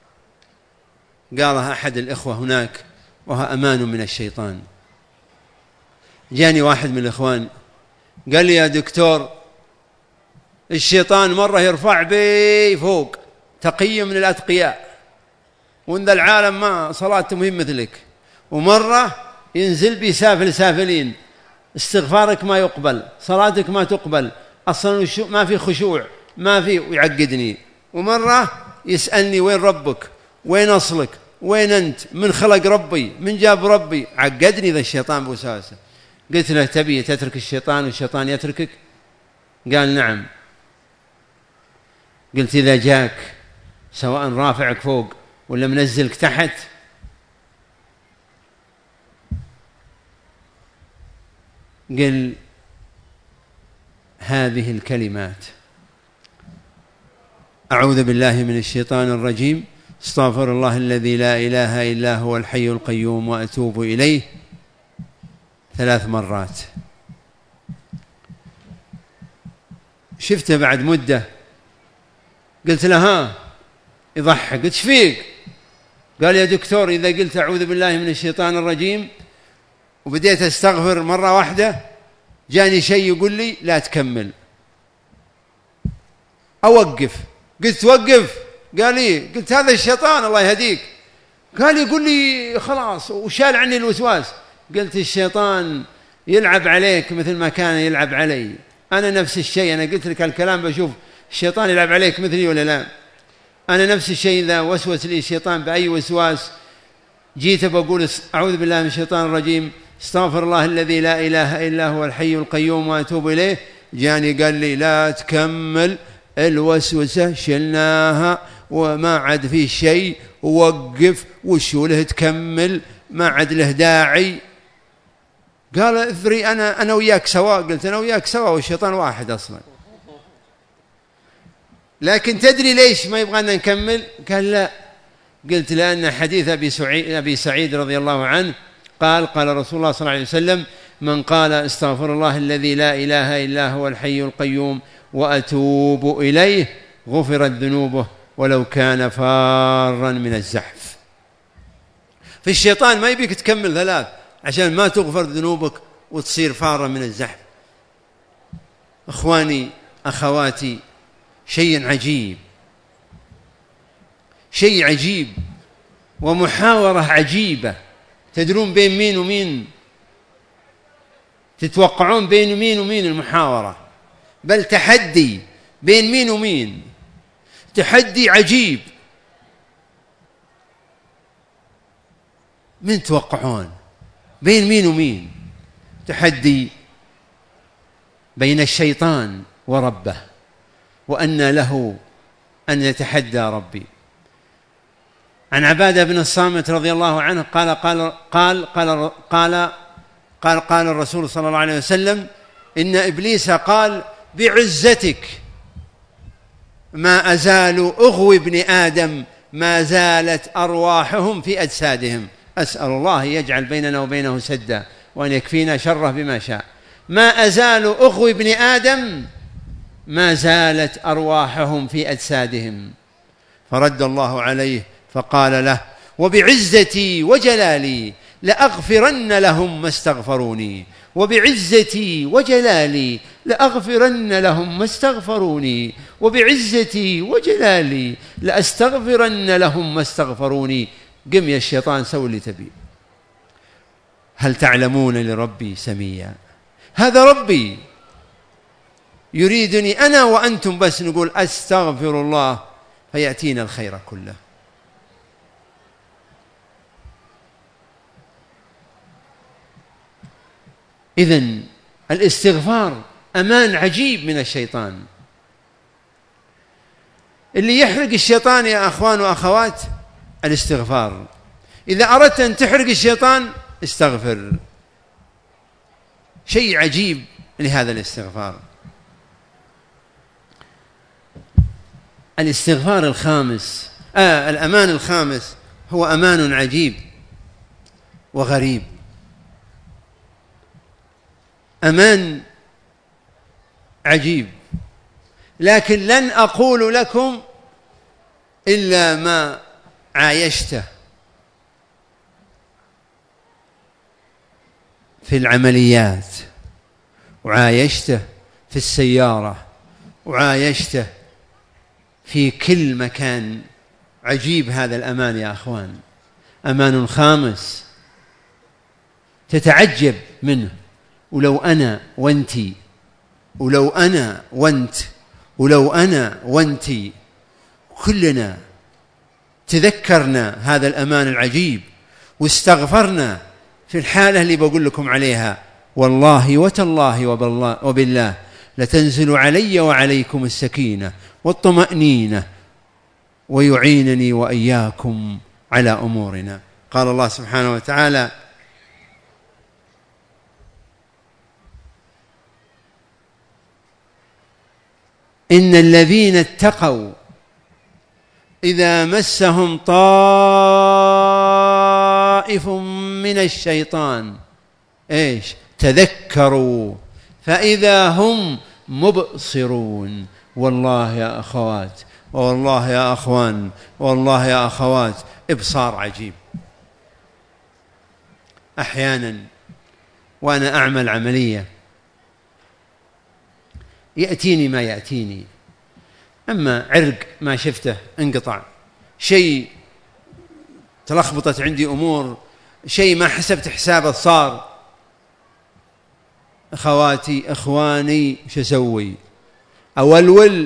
قالها أحد الإخوة هناك وهو أمان من الشيطان. جاني واحد من الإخوان قال لي يا دكتور الشيطان مرة يرفع بي فوق تقي من الأتقياء وإن ذا العالم ما صلاته مهم مثلك، ومرة ينزل بي سافل سافلين، استغفارك ما يقبل، صلاتك ما تقبل، أصلا ما في خشوع ما في، ويعقدني. ومرة يسألني وين ربك، وين أصلك، وين أنت، من خلق ربي، من جاب ربي، عقدني ذا الشيطان بوسوسة. قلت له تبي تترك الشيطان والشيطان يتركك؟ قال نعم. قلت إذا جاك سواء رافعك فوق ولا منزلك تحت قل هذه الكلمات: أعوذ بالله من الشيطان الرجيم، استغفر الله الذي لا إله إلا هو الحي القيوم وأتوب إليه ثلاث مرات. شفته بعد مدة قلت له ها يضحك، قلت فيك؟ قال يا دكتور إذا قلت أعوذ بالله من الشيطان الرجيم وبديت أستغفر مرة واحدة جاني شيء يقول لي لا تكمل، أوقف. قلت وقف. قال لي، قلت هذا الشيطان الله يهديك. قال يقول لي خلاص وشال عني الوسواس. قلت الشيطان يلعب عليك مثل ما كان يلعب علي، أنا نفس الشيء. أنا قلت لك الكلام بشوف الشيطان يلعب عليك مثلي ولا لا. أنا نفس الشيء، إذا وسوس لي الشيطان بأي وسواس جيت بقول أعوذ بالله من الشيطان الرجيم استغفر الله الذي لا إله إلا هو الحي القيوم وأتوب إليه، جاني قال لي لا تكمل الوسوسة شلناها وما عاد فيه شيء، ووقف وشو له تكمل ما عاد له داعي. قال اثري أنا أنا وياك سواء. قلت أنا وياك سواء والشيطان واحد أصلا، لكن تدري ليش ما يبغانا نكمل؟ قال لا. قلت لأن حديث أبي سعيد, أبي سعيد رضي الله عنه قال قال رسول الله صلى الله عليه وسلم من قال استغفر الله الذي لا إله إلا هو الحي القيوم وأتوب إليه غفرت ذنوبه ولو كان فارا من الزحف. في الشيطان ما يبيك تكمل ثلاث عشان ما تغفر ذنوبك وتصير فارا من الزحف. أخواني أخواتي، شيء عجيب، شيء عجيب ومحاورة عجيبة. تدرون بين مين ومين؟ تتوقعون بين مين ومين المحاورة؟ بل تحدي بين مين ومين، تحدي عجيب. من توقعون بين مين ومين؟ تحدي بين الشيطان وربه، وأن له أن يتحدى ربي. عن عبادة بن الصامت رضي الله عنه قال قال قال قال قال قال, قال الرسول صلى الله عليه وسلم إن إبليس قال بعزتك ما أزال أغوي ابن آدم ما زالت أرواحهم في أجسادهم. أسأل الله يجعل بيننا وبينه سدا وأن يكفينا شره بما شاء. ما أزال أغوي ابن آدم ما زالت أرواحهم في أجسادهم. فرد الله عليه فقال له وبعزتي وجلالي لأغفرن لهم ما استغفروني، وبعزتي وجلالي لأغفرن لهم ما استغفروني، وبعزتي وجلالي لأستغفرن لهم ما استغفروني. قم يا الشيطان سوي اللي تبي. هل تعلمون لربي سميا؟ هذا ربي يريدني أنا وأنتم بس نقول أستغفر الله فيأتينا الخير كله. إذن الاستغفار أمان عجيب من الشيطان. اللي يحرق الشيطان يا أخوان وأخوات الاستغفار. إذا أردت أن تحرق الشيطان استغفر. شيء عجيب لهذا الاستغفار. الاستغفار الخامس آه الأمان الخامس هو أمان عجيب وغريب. أمان عجيب، لكن لن أقول لكم إلا ما عايشته في العمليات، وعايشته في السيارة، وعايشته في كل مكان. عجيب هذا الأمان يا أخوان، أمان خامس تتعجب منه. ولو أنا وأنتي، ولو أنا وأنت، ولو أنا وأنتي كلنا تذكرنا هذا الأمان العجيب واستغفرنا في الحالة اللي بقول لكم عليها، والله وتالله وبالله لتنزل علي وعليكم السكينة والطمأنينة ويعينني وإياكم على أمورنا. قال الله سبحانه وتعالى إن الذين اتقوا إذا مسهم طائف من الشيطان إيش تذكروا فإذا هم مبصرون. والله يا أخوات، والله يا أخوان، والله يا أخوات، إبصار عجيب. أحيانا وأنا أعمل عملية يأتيني ما يأتيني، أما عرق ما شفته انقطع، شيء تلخبطت عندي أمور، شيء ما حسبت حسابه صار. أخواتي أخواني شو أسوي؟ أولول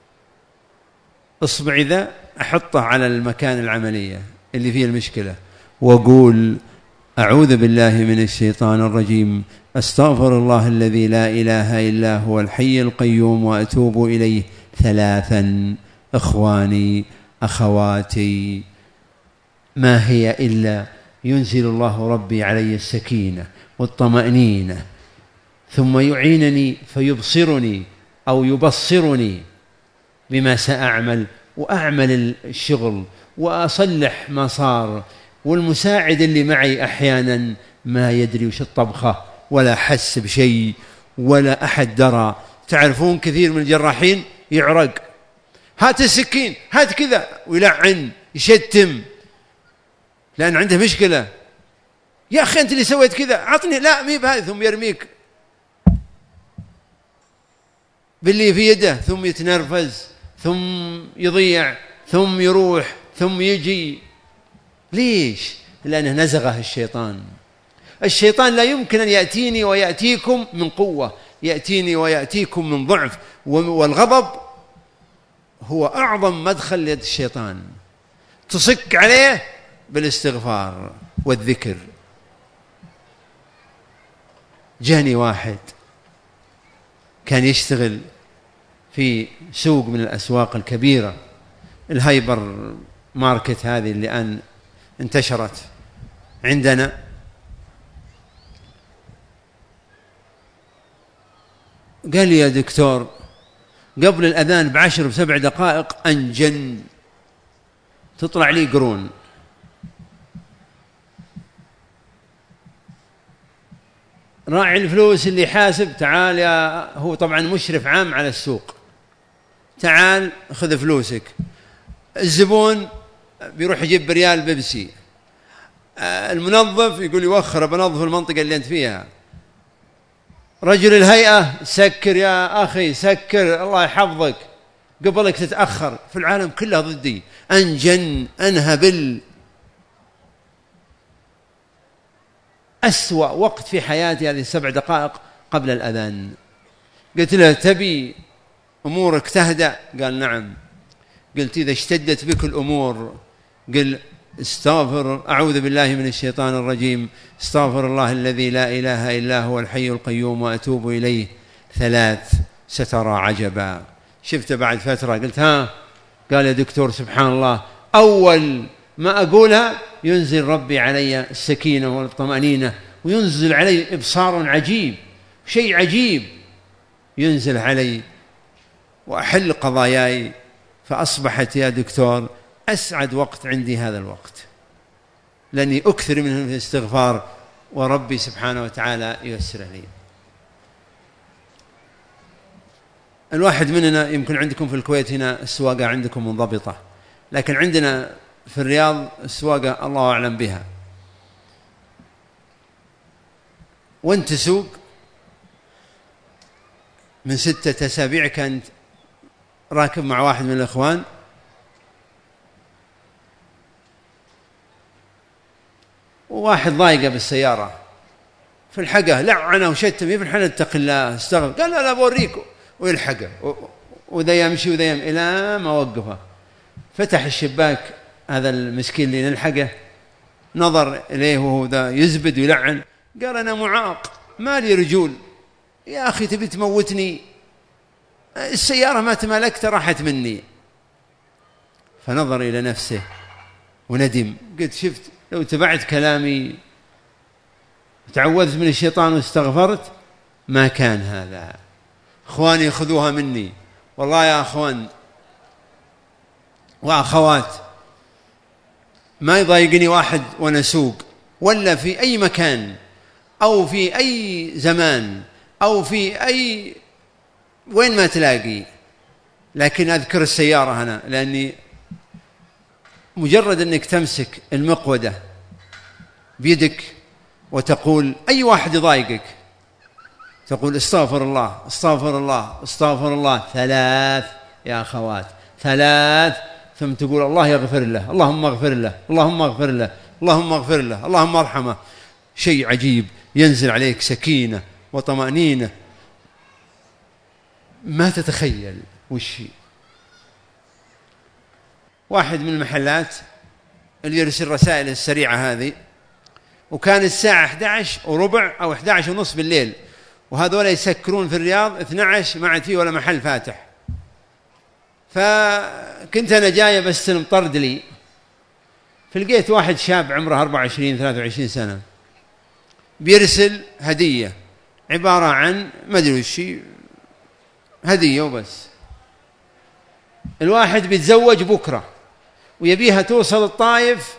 إصبعي ذا أحطه على المكان العملية اللي فيه المشكلة وأقول أعوذ بالله من الشيطان الرجيم، أستغفر الله الذي لا إله إلا هو الحي القيوم وأتوب إليه ثلاثا. إخواني أخواتي، ما هي إلا ينزل الله ربي علي السكينة والطمأنينة، ثم يعينني فيبصرني أو يبصرني بما سأعمل، وأعمل الشغل وأصلح ما صار. والمساعد اللي معي أحيانا ما يدري وش الطبخة ولا حس بشيء ولا أحد درى. تعرفون كثير من الجراحين يعرق، هات السكين، هات كذا، ويلعن يشتم لأن عنده مشكلة. يا أخي أنت اللي سويت كذا، عطني، لا مي بهذه، ثم يرميك باللي في يده، ثم يتنرفز، ثم يضيع، ثم يروح، ثم يجي. ليش؟ لأنه نزغه الشيطان. الشيطان لا يمكن أن يأتيني ويأتيكم من قوة، يأتيني ويأتيكم من ضعف، والغضب هو أعظم مدخل ليد الشيطان. تصك عليه بالاستغفار والذكر. جاني واحد كان يشتغل في سوق من الأسواق الكبيرة، الهايبر ماركت هذه اللي الآن انتشرت عندنا. قال لي يا دكتور قبل الأذان بعشر بسبع دقائق أنجن تطلع لي قرون. راعي الفلوس اللي حاسب، تعال يا، هو طبعا مشرف عام على السوق، تعال خذ فلوسك. الزبون بيروح يجيب بريال بيبسي، المنظف يقول يوخر بنظف المنطقة اللي أنت فيها، رجل الهيئة سكر يا أخي سكر الله يحفظك قبلك تتأخر. في العالم كله ضدي، أنجن أنهبل. أسوأ وقت في حياتي هذه السبع دقائق قبل الأذان. قلت له تبي أمورك تهدأ؟ قال نعم. قلت إذا اشتدت بك الأمور قل استغفر، أعوذ بالله من الشيطان الرجيم، استغفر الله الذي لا إله إلا هو الحي القيوم وأتوب إليه ثلاث، سترى عجبا. شفت بعد فترة قلت ها، قال يا دكتور سبحان الله أول ما أقولها ينزل ربي علي السكينة والطمأنينة، وينزل علي إبصار عجيب، شيء عجيب ينزل علي وأحل قضاياي. فأصبحت يا دكتور أسعد وقت عندي هذا الوقت، لأني أكثر منه في الاستغفار، وربي سبحانه وتعالى ييسر لي. الواحد مننا يمكن عندكم في الكويت هنا السواقة عندكم منضبطة، لكن عندنا في الرياض السواقة الله أعلم بها. وانت تسوق من ستة أسابيع كانت راكب مع واحد من الإخوان، وواحد ضايقه بالسيارة في الحقه، لعنه وشتم، يا ابن اتق الله استغفر. قال لا لا بوريكم، ويلحقه وذا يمشي وذا يمشي إلى ما وقفه. فتح الشباك هذا المسكين اللي نلحقه، نظر إليه وهو ذا يزبد ويلعن، قال أنا معاق ما لي رجول، يا أخي تبي تموتني، السيارة ما تمالكت راحت مني. فنظر إلى نفسه وندم، قلت شفت لو تبعت كلامي تعوذت من الشيطان واستغفرت ما كان هذا. اخواني خذوها مني، والله يا اخوان وأخوات، ما يضايقني واحد وأنا أسوق ولا في أي مكان أو في أي زمان أو في أي وين ما تلاقي، لكن أذكر السيارة هنا، لأني مجرد أنك تمسك المقودة بيدك وتقول أي واحد يضايقك تقول استغفر الله استغفر الله استغفر الله ثلاث يا أخوات، ثلاث، ثم تقول الله يغفر له، اللهم اغفر له، اللهم اغفر له، اللهم اغفر له، اللهم ارحمه. شيء عجيب، ينزل عليك سكينة وطمأنينة ما تتخيل وش هي. واحد من المحلات اللي يرسل رسائل السريعة هذه، وكان الساعة أحد عشر وربع أو أحد عشر ونصف بالليل، وهذول يسكرون في الرياض اثني عشر ما عاد فيه ولا محل فاتح. فكنت أنا جاية بستلم طرد لي، فلقيت واحد شاب عمره أربعة وعشرين ثلاثة وعشرين سنة بيرسل هدية عبارة عن ما أدري وش، هدية وبس. الواحد بيتزوج بكرة ويبيها توصل الطائف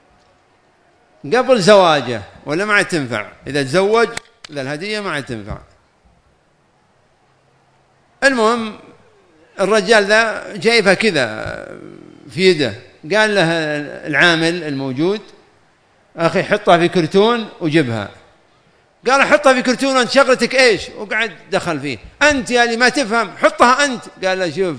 قبل زواجه ولا ما عاد تنفع، إذا تزوج إذا الهدية ما عاد تنفع. المهم الرجال ذا جايبها كذا في يده، قال له العامل الموجود أخي حطها في كرتون وجبها. قال حطها في كرتون وانت شغلتك ايش؟ وقعد دخل فيه، انت يا اللي ما تفهم حطها انت. قال له شوف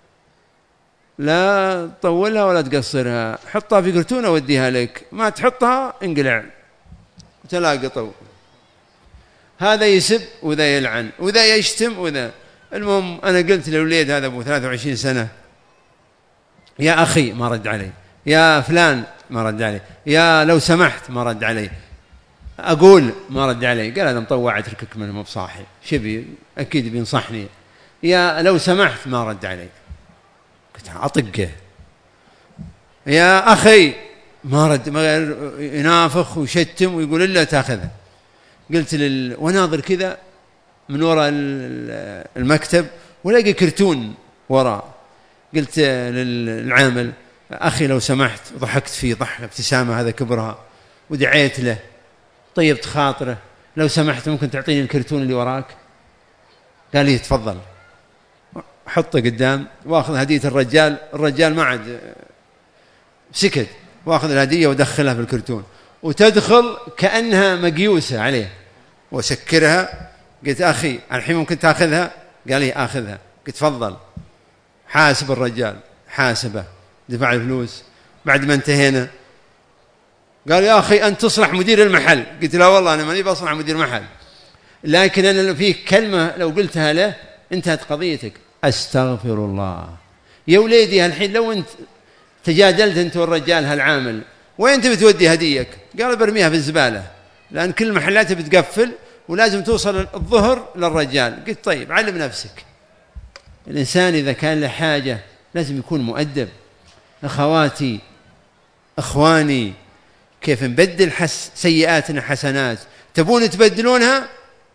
لا تطولها ولا تقصرها، حطها في كرتون اوديها لك، ما تحطها انقلع تلاقي طول. هذا يسب وذا يلعن وذا يشتم وذا. المهم انا قلت للوليد هذا ابو ثلاثة وعشرين سنة يا اخي، ما رد علي، يا فلان ما رد علي، يا لو سمحت ما رد علي، أقول ما رد علي. قال هذا مطوع اتركك منه مو بصاحي، شبي أكيد بينصحني، يا لو سمحت ما رد علي. قلت أطقه، يا أخي ما رد، ما ينافخ ويشتم ويقول إلا تأخذها. قلت لل وناظر كذا من وراء المكتب ولاقي كرتون وراء. قلت للعامل أخي لو سمحت، ضحكت فيه ضحكة ابتسامة هذا كبرها ودعيت له طيبت خاطره، لو سمحت ممكن تعطيني الكرتون اللي وراك؟ قال لي تفضل. حطه قدام واخذ هدية الرجال. الرجال ما عاد سكت، واخذ الهدية ودخلها في الكرتون وتدخل كأنها مقيوسة عليه وسكرها. قلت أخي الحين ممكن تأخذها؟ قال لي آخذها. قلت تفضل. حاسب الرجال، حاسبه، دفع الفلوس. بعد ما انتهينا قال يا أخي أنت تصلح مدير المحل. قلت لا والله أنا ماني بصلح مدير محل، لكن أنا فيك كلمة لو قلتها له انتهت قضيتك. أستغفر الله. يا وليدي الحين لو أنت تجادلت أنت والرجال هالعامل وين تبي تودي هديك؟ قال برميها في الزبالة، لأن كل المحلات بتقفل ولازم توصل الظهر للرجال. قلت طيب علم نفسك. الإنسان إذا كان له حاجة لازم يكون مؤدب. أخواتي أخواني، كيف نبدل حس سيئاتنا حسنات؟ تبون تبدلونها؟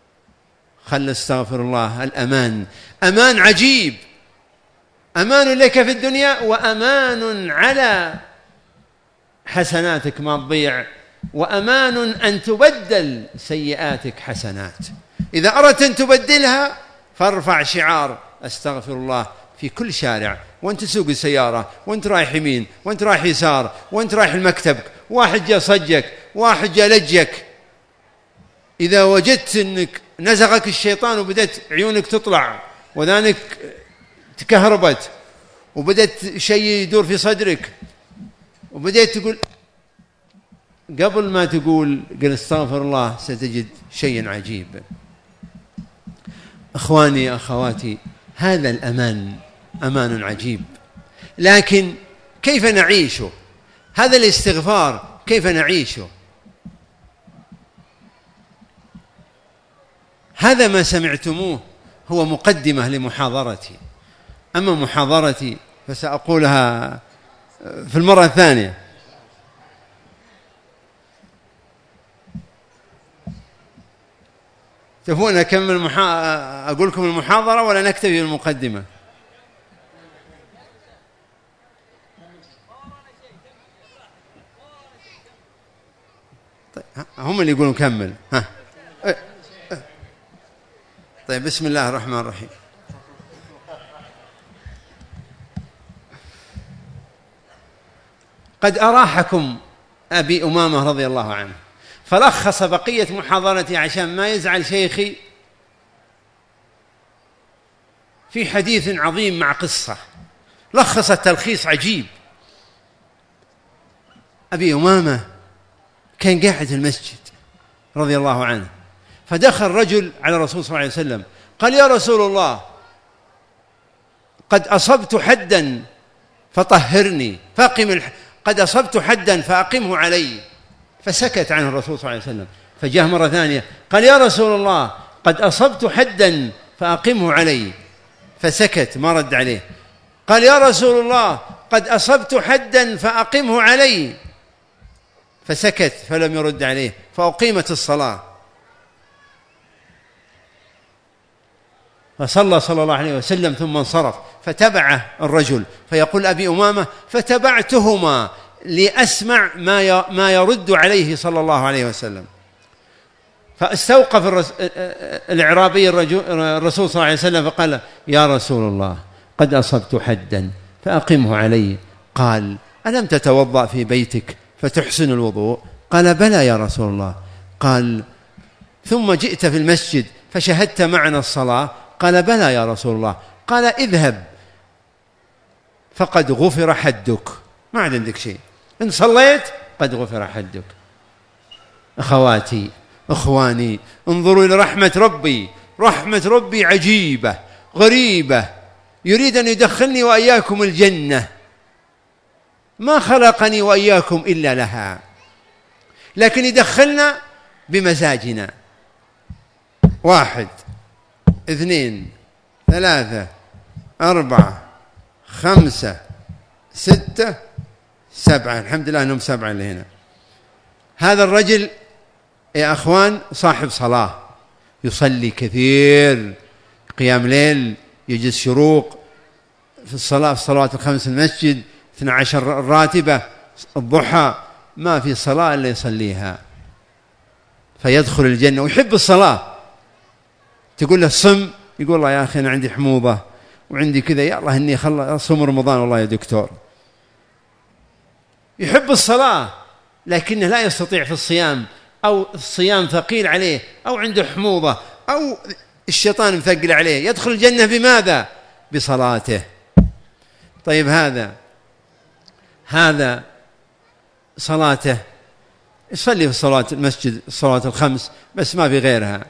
خل استغفر الله. الأمان أمان عجيب، أمان لك في الدنيا وأمان على حسناتك ما تضيع، وأمان أن تبدل سيئاتك حسنات. إذا أردت أن تبدلها فارفع شعار استغفر الله في كل شارع، وانت تسوق السيارة، وانت رايح يمين، وانت رايح يسار، وانت رايح المكتب، واحد جاء صجك، واحد جاء لجك. إذا وجدت أنك نزغك الشيطان وبدأت عيونك تطلع وذانك تكهربت وبدأت شيء يدور في صدرك وبدأت تقول، قبل ما تقول قل استغفر الله ستجد شيء عجيب. أخواني أخواتي، هذا الأمان أمان عجيب، لكن كيف نعيشه؟ هذا الاستغفار كيف نعيشه؟ هذا ما سمعتموه هو مقدمة لمحاضرتي. أما محاضرتي فسأقولها في المرة الثانية. تفون أكمل محا... أقول لكم المحاضرة ولا نكتفي بالمقدمة؟ هم اللي يقولون كمل. ها طيب بسم الله الرحمن الرحيم. قد أراحكم أبي أمامة رضي الله عنه، فلخص بقية محاضرتي عشان ما يزعل شيخي في حديث عظيم مع قصة، لخص التلخيص عجيب. أبي أمامة كان قاعد في المسجد رضي الله عنه، فدخل رجل على الرسول صلى الله عليه وسلم قال: يا رسول الله، قد أصبت حدا فطهرني فأقم الح... قد أصبت حدا فأقمه علي. فسكت عنه الرسول صلى الله عليه وسلم، فجاء مرة ثانية قال: يا رسول الله، قد أصبت حدا فأقمه علي. فسكت ما رد عليه. قال: يا رسول الله، قد أصبت حدا فأقمه علي. فسكت فلم يرد عليه، فأقيمت الصلاة، فصلى صلى الله عليه وسلم ثم انصرف، فتبعه الرجل، فيقول أبي أمامة: فتبعتهما لأسمع ما ما يرد عليه صلى الله عليه وسلم. فاستوقف الإعرابي الرسول صلى الله عليه وسلم فقال: يا رسول الله، قد أصبت حدا فأقمه علي. قال: ألم تتوضأ في بيتك فتحسن الوضوء؟ قال: بلى يا رسول الله. قال: ثم جئت في المسجد فشهدت معنا الصلاة؟ قال: بلى يا رسول الله. قال: اذهب فقد غفر حدك، ما عاد عندك شيء، إن صليت قد غفر حدك. أخواتي أخواني، انظروا إلى رحمة ربي، رحمة ربي عجيبة غريبة، يريد أن يدخلني وإياكم الجنة، ما خلقني وإياكم إلا لها، لكن يدخلنا بمزاجنا. واحد، اثنين، ثلاثة، أربعة، خمسة، ستة، سبعة. الحمد لله أنهم سبعة اللي هنا. هذا الرجل يا أخوان صاحب صلاة، يصلي كثير، قيام ليل، يجلس شروق في الصلاة، في الصلوات الخمس المسجد، اثنى عشر الراتبة، الضحى، ما في صلاة إلا يصليها، فيدخل الجنة ويحب الصلاة. تقول له صم، يقول الله يا أخي أنا عندي حموضة وعندي كذا، يا الله إني خلص صوم رمضان والله يا دكتور. يحب الصلاة لكنه لا يستطيع في الصيام، أو الصيام ثقيل عليه، أو عنده حموضة، أو الشيطان مثقل عليه. يدخل الجنة بماذا؟ بصلاته. طيب هذا هذا صلاته يصلي في صلاة المسجد، الصلاة الخمس بس ما في غيرها،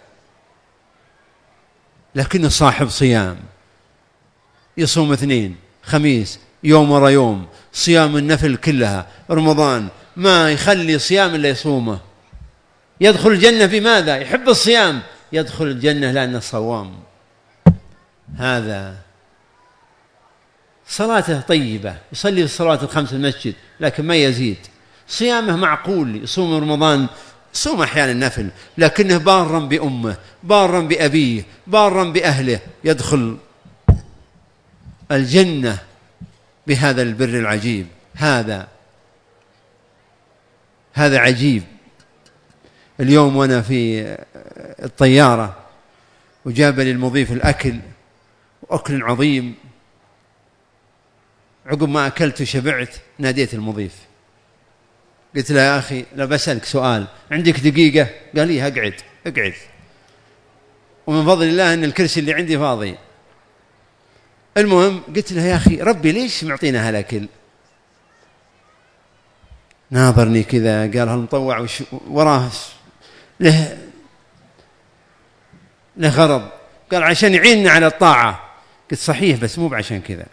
لكنه صاحب صيام، يصوم اثنين خميس يوم ورا يوم، صيام النفل كلها، رمضان ما يخلي صيام إلا يصومه. يدخل الجنة بماذا؟ يحب الصيام، يدخل الجنة لأنه صوام. هذا صلاته طيبة، يصلي في الصلاة الخمس المسجد لكن ما يزيد، صيامه معقول، يصوم رمضان، يصوم أحيانا النفل، لكنه بارا بأمه، بارا بأبيه، بارا بأهله، يدخل الجنة بهذا البر العجيب. هذا هذا عجيب. اليوم وأنا في الطيارة وجاب لي المضيف الأكل، وأكل عظيم، عقب ما أكلت وشبعت ناديت المضيف، قلت له يا أخي لو بسألك سؤال عندك دقيقة؟ قال لي اقعد اقعد، ومن فضل الله أن الكرسي اللي عندي فاضي. المهم قلت له يا أخي ربي ليش معطينا هالأكل؟ ناظرني كذا قال هالمطوع وش وراه له له غرض، قال عشان يعيننا على الطاعة. قلت صحيح بس مو بعشان كذا.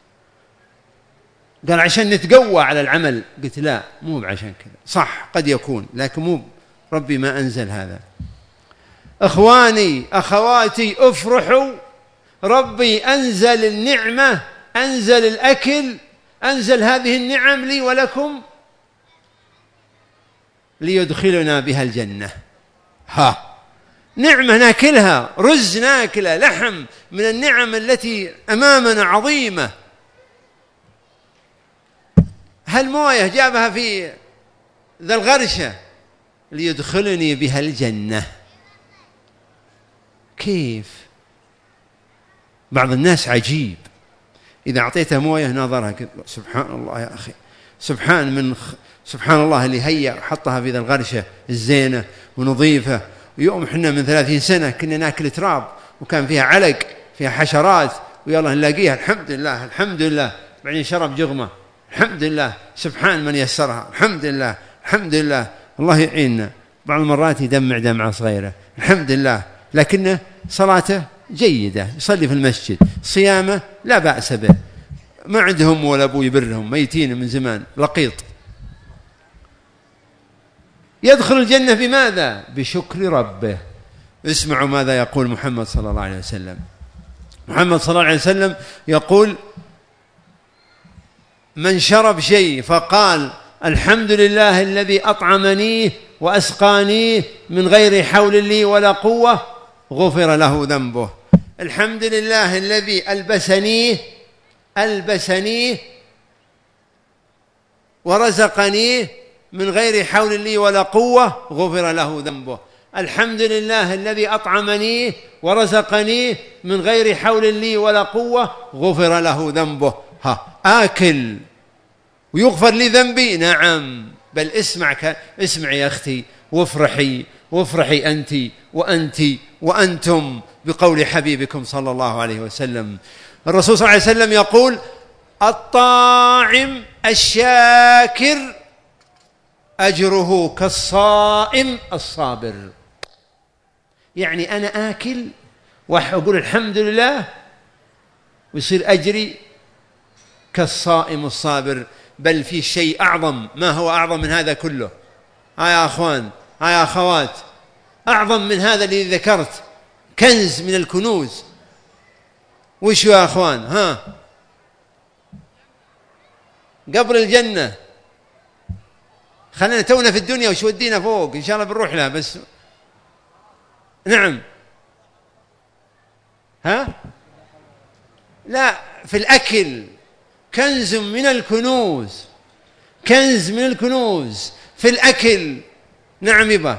قال عشان نتقوى على العمل. قلت لا مو بعشان كذا، صح قد يكون لكن مو، ربي ما أنزل هذا. أخواني أخواتي افرحوا، ربي أنزل النعمة، أنزل الأكل، أنزل هذه النعم لي ولكم ليدخلنا بها الجنة. ها نعمة ناكلها، رز ناكله، لحم من النعم التي أمامنا عظيمة. هالمويه جابها في ذا الغرشة ليدخلني بها الجنة. كيف؟ بعض الناس عجيب، إذا أعطيته موية نظرها سبحان الله يا أخي، سبحان من خ... سبحان الله اللي هيأ حطها في ذا الغرشة الزينة ونظيفة. ويوم حنا من ثلاثين سنة كنا ناكل تراب وكان فيها علق فيها حشرات، ويلا نلاقيها الحمد لله الحمد لله، بعدين شرب جغمة الحمد لله، سبحان من يسرها الحمد لله الحمد لله، الله يعيننا. بعض المرات يدمع دمعة صغيرة الحمد لله، لكنه صلاته جيدة، يصلي في المسجد، صيامه لا بأس به، ما عندهم ولا أبو يبرهم، ميتين من زمان لقيط. يدخل الجنة بماذا؟ بشكر ربه. اسمعوا ماذا يقول محمد صلى الله عليه وسلم. محمد صلى الله عليه وسلم يقول: من شرب شيء فقال الحمد لله الذي أطعمني وأسقاني من غير حول لي ولا قوة غفر له ذنبه. الحمد لله الذي ألبسني ألبسني ورزقني من غير حول لي ولا قوة غفر له ذنبه. الحمد لله الذي أطعمني ورزقني من غير حول لي ولا قوة غفر له ذنبه. ها آكل ويغفر لي ذنبي؟ نعم، بل اسمع ك... اسمع يا أختي وافرحي وافرحي أنت وأنت وأنتم بقول حبيبكم صلى الله عليه وسلم. الرسول صلى الله عليه وسلم يقول: الطاعم الشاكر أجره كالصائم الصابر. يعني أنا آكل وأقول الحمد لله ويصير أجري كالصائم الصابر. بل في شيء أعظم. ما هو أعظم من هذا كله؟ ها يا أخوان، ها يا أخوات، أعظم من هذا الذي ذكرت، كنز من الكنوز. وش يا أخوان؟ ها قبر الجنة. خلينا تونا في الدنيا وش ودينا فوق، إن شاء الله بنروح لها. بس نعم، ها لا، في الأكل كنز من الكنوز، كنز من الكنوز في الأكل. نعم يبا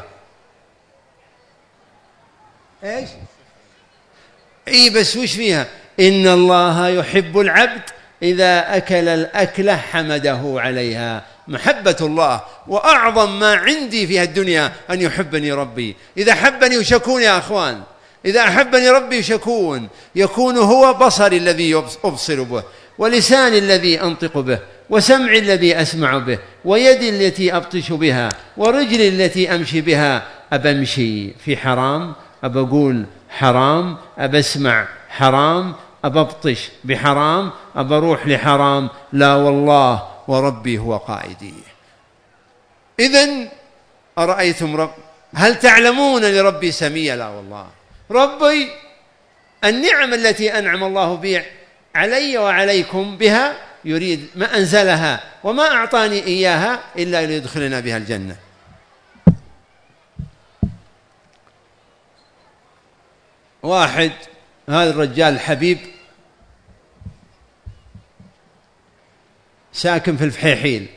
ايش؟ اي بس وش فيها؟ إن الله يحب العبد إذا أكل الأكلة حمده عليها. محبة الله، وأعظم ما عندي في الدنيا أن يحبني ربي. إذا حبني وشكون يا أخوان، إذا أحبني ربي وشكون، يكون هو بصري الذي أبصر به، ولساني الذي أنطق به، وسمعي الذي أسمع به، ويدي التي أبطش بها، ورجلي التي أمشي بها. أبمشي في حرام، أبقول حرام، أبسمع حرام، أببطش بحرام، أبروح لحرام. لا والله وربي هو قائدي. إذن أرأيتم رب هل تعلمون لربي سميا؟ لا والله، ربي النعم التي أنعم الله بي علي وعليكم بها يريد ما أنزلها وما أعطاني إياها إلا ليدخلنا بها الجنة. واحد، هذا الرجال الحبيب ساكن في الفحيحيل،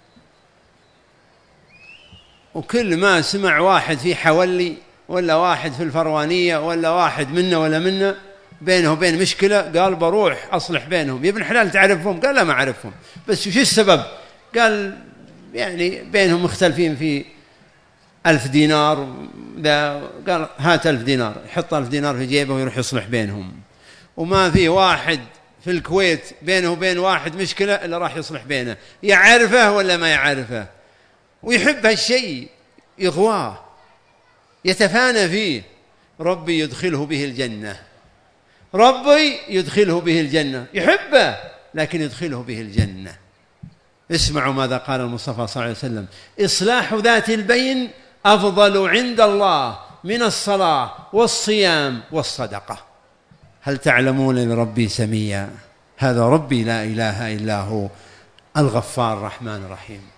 وكل ما سمع واحد في حولي ولا واحد في الفروانية ولا واحد منا ولا منا بينه وبين مشكلة، قال بروح أصلح بينهم. يا ابن حلال تعرفهم؟ قال لا ما أعرفهم. بس وش السبب؟ قال يعني بينهم مختلفين في ألف دينار. قال هات ألف دينار، يحط ألف دينار في جيبه ويروح يصلح بينهم. وما في واحد في الكويت بينه وبين واحد مشكلة إلا راح يصلح بينه، يعرفه ولا ما يعرفه، ويحب هالشيء، يغواه، يتفانى فيه. ربي يدخله به الجنة، ربي يدخله به الجنة، يحبه لكن يدخله به الجنة. اسمعوا ماذا قال المصطفى صلى الله عليه وسلم: إصلاح ذات البين أفضل عند الله من الصلاة والصيام والصدقة. هل تعلمون لربي سميا؟ هذا ربي لا إله إلا هو الغفار الرحمن الرحيم.